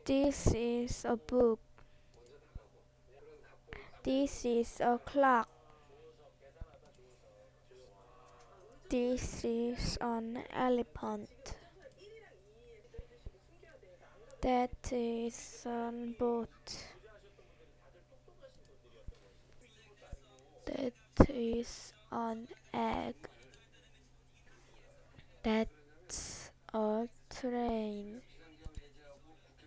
This is a book. This is a clock. This is an elephant. That is a boat. That is an egg. That's a train.